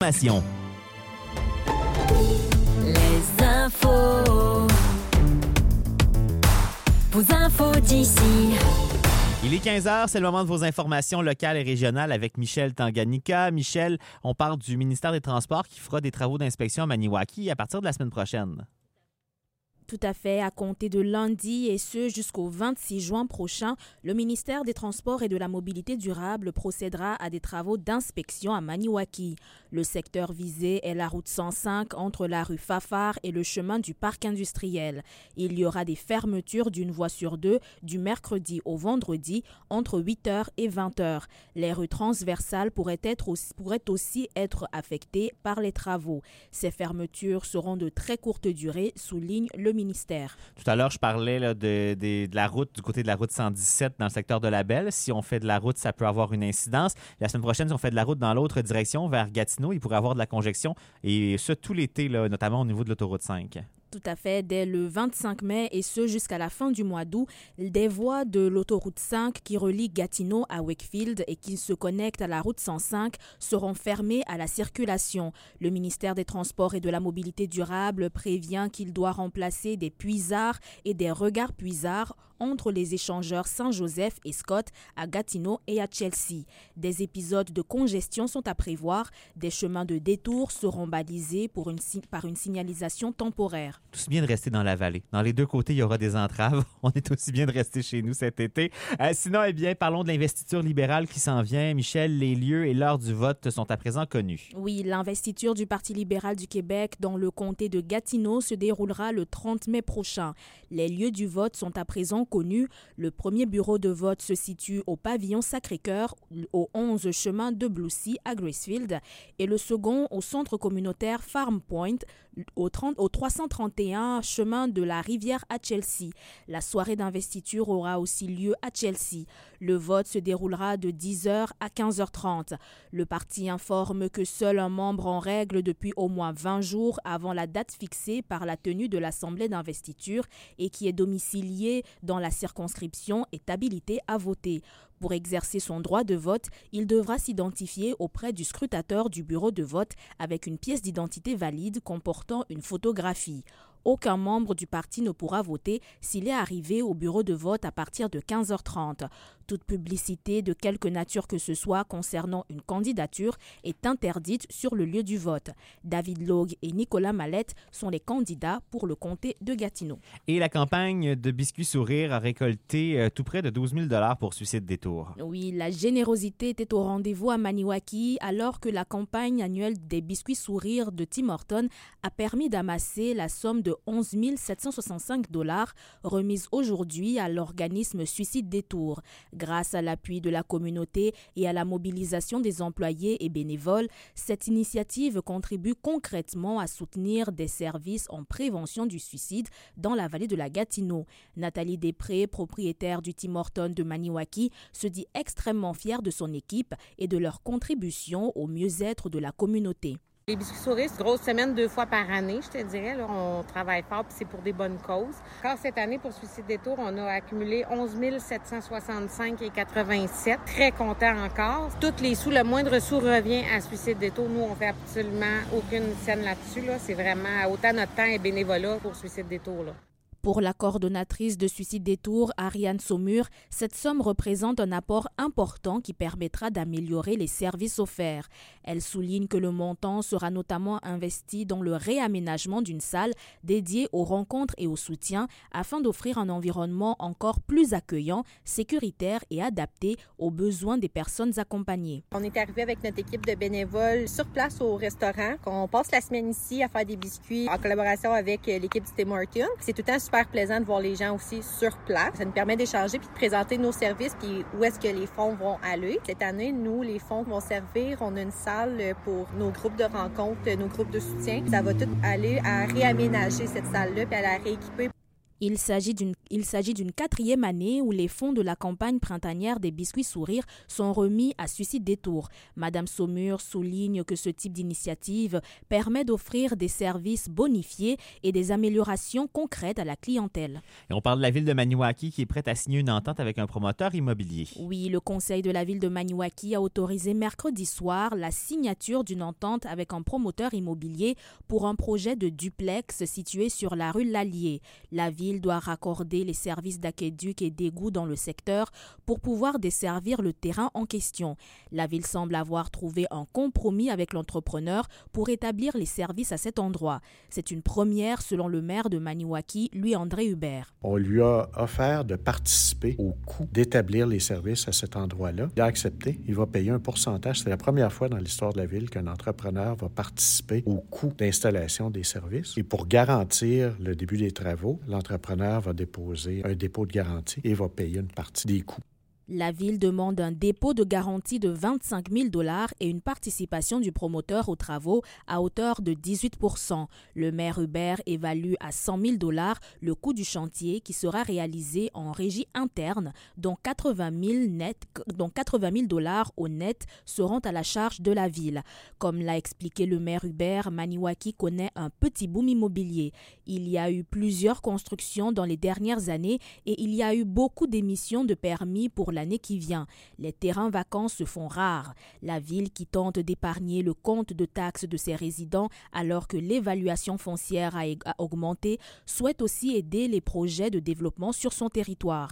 Information. Les infos. Vos infos d'ici. Il est 15h, c'est le moment de vos informations locales et régionales avec Michel Tanganyika. Michel, on parle du ministère des Transports qui fera des travaux d'inspection à Maniwaki à partir de la semaine prochaine. Tout à fait. À compter de lundi et ce jusqu'au 26 juin prochain, le ministère des Transports et de la Mobilité durable procédera à des travaux d'inspection à Maniwaki. Le secteur visé est la route 105 entre la rue Fafard et le chemin du parc industriel. Il y aura des fermetures d'une voie sur deux du mercredi au vendredi entre 8h et 20h. Les rues transversales pourraient aussi être affectées par les travaux. Ces fermetures seront de très courte durée, souligne le ministère. Tout à l'heure, je parlais là, de la route, du côté de la route 117 dans le secteur de la Belle. Si on fait de la route, ça peut avoir une incidence. La semaine prochaine, si on fait de la route dans l'autre direction, vers Gatineau, il pourrait y avoir de la congestion. Et ce, tout l'été, là, notamment au niveau de l'autoroute 5. Tout à fait. Dès le 25 mai et ce jusqu'à la fin du mois d'août, des voies de l'autoroute 5 qui relie Gatineau à Wakefield et qui se connectent à la route 105 seront fermées à la circulation. Le ministère des Transports et de la Mobilité durable prévient qu'il doit remplacer des puisards et des regards puisards entre les échangeurs Saint-Joseph et Scott à Gatineau et à Chelsea. Des épisodes de congestion sont à prévoir. Des chemins de détour seront balisés par une signalisation temporaire. Aussi bien de rester dans la vallée. Dans les deux côtés, il y aura des entraves. On est aussi bien de rester chez nous cet été. Sinon, eh bien, parlons de l'investiture libérale qui s'en vient. Michel, les lieux et l'heure du vote sont à présent connus. Oui, l'investiture du Parti libéral du Québec dans le comté de Gatineau se déroulera le 30 mai prochain. Les lieux du vote sont à présent connus. Le premier bureau de vote se situe au pavillon Sacré-Cœur, au 11 chemin de Blucy à Gracefield, et le second au centre communautaire Farm Point, au 331 chemin de la Rivière à Chelsea. La soirée d'investiture aura aussi lieu à Chelsea. Le vote se déroulera de 10h à 15h30. Le parti informe que seul un membre en règle depuis au moins 20 jours avant la date fixée par la tenue de l'assemblée d'investiture et qui est domicilié dans la circonscription est habilité à voter. Pour exercer son droit de vote, il devra s'identifier auprès du scrutateur du bureau de vote avec une pièce d'identité valide comportant une photographie. Aucun membre du parti ne pourra voter s'il est arrivé au bureau de vote à partir de 15h30. Toute publicité de quelque nature que ce soit concernant une candidature est interdite sur le lieu du vote. David Logue et Nicolas Mallette sont les candidats pour le comté de Gatineau. Et la campagne de Biscuits Sourire a récolté tout près de 12 000 $ pour Suicide Détour. Oui, la générosité était au rendez-vous à Maniwaki alors que la campagne annuelle des Biscuits Sourire de Tim Hortons a permis d'amasser la somme de 11 765 $ remise aujourd'hui à l'organisme Suicide Détour. Grâce à l'appui de la communauté et à la mobilisation des employés et bénévoles, cette initiative contribue concrètement à soutenir des services en prévention du suicide dans la vallée de la Gatineau. Nathalie Després, propriétaire du Tim Hortons de Maniwaki, se dit extrêmement fière de son équipe et de leur contribution au mieux-être de la communauté. Les Biscuits Sourires, c'est une grosse semaine 2 fois par année, je te dirais. Là, on travaille fort puis c'est pour des bonnes causes. Encore cette année, pour Suicide Détour, on a accumulé 11 765,87. Très content encore. Toutes les sous, le moindre sou revient à Suicide Détour. Nous, on fait absolument aucune scène là-dessus. Là. C'est vraiment autant notre temps et bénévolat pour Suicide Détour. Là. Pour la coordonnatrice de Suicide Détour, Ariane Saumur, cette somme représente un apport important qui permettra d'améliorer les services offerts. Elle souligne que le montant sera notamment investi dans le réaménagement d'une salle dédiée aux rencontres et au soutien afin d'offrir un environnement encore plus accueillant, sécuritaire et adapté aux besoins des personnes accompagnées. On est arrivé avec notre équipe de bénévoles sur place au restaurant. On passe la semaine ici à faire des biscuits en collaboration avec l'équipe du Tim Hortons. C'est tout le temps super plaisant de voir les gens aussi sur place. Ça nous permet d'échanger puis de présenter nos services puis où est-ce que les fonds vont aller. Cette année, nous, les fonds vont servir. On a une salle pour nos groupes de rencontres, nos groupes de soutien. Ça va tout aller à réaménager cette salle-là puis à la rééquiper. Il s'agit d'une quatrième année où les fonds de la campagne printanière des biscuits sourires sont remis à Suicide Détour. Madame Saumur souligne que ce type d'initiative permet d'offrir des services bonifiés et des améliorations concrètes à la clientèle. Et on parle de la ville de Maniwaki qui est prête à signer une entente avec un promoteur immobilier. Oui, le conseil de la ville de Maniwaki a autorisé mercredi soir la signature d'une entente avec un promoteur immobilier pour un projet de duplex situé sur la rue Lallier. La ville doit raccorder les services d'aqueduc et d'égout dans le secteur pour pouvoir desservir le terrain en question. La ville semble avoir trouvé un compromis avec l'entrepreneur pour établir les services à cet endroit. C'est une première selon le maire de Maniwaki, Louis-André Hubert. On lui a offert de participer au coût d'établir les services à cet endroit-là. Il a accepté. Il va payer un pourcentage. C'est la première fois dans l'histoire de la ville qu'un entrepreneur va participer au coût d'installation des services. Et pour garantir le début des travaux, l'entrepreneur va déposer un dépôt de garantie et va payer une partie des coûts. La ville demande un dépôt de garantie de 25 000 $ et une participation du promoteur aux travaux à hauteur de 18 %. Le maire Hubert évalue à 100 000 $ le coût du chantier qui sera réalisé en régie interne, dont 80 000 $ au net seront à la charge de la ville. Comme l'a expliqué le maire Hubert, Maniwaki connaît un petit boom immobilier. Il y a eu plusieurs constructions dans les dernières années et il y a eu beaucoup d'émissions de permis pour l'année qui vient. Les terrains vacants se font rares. La ville qui tente d'épargner le compte de taxes de ses résidents alors que l'évaluation foncière a augmenté souhaite aussi aider les projets de développement sur son territoire.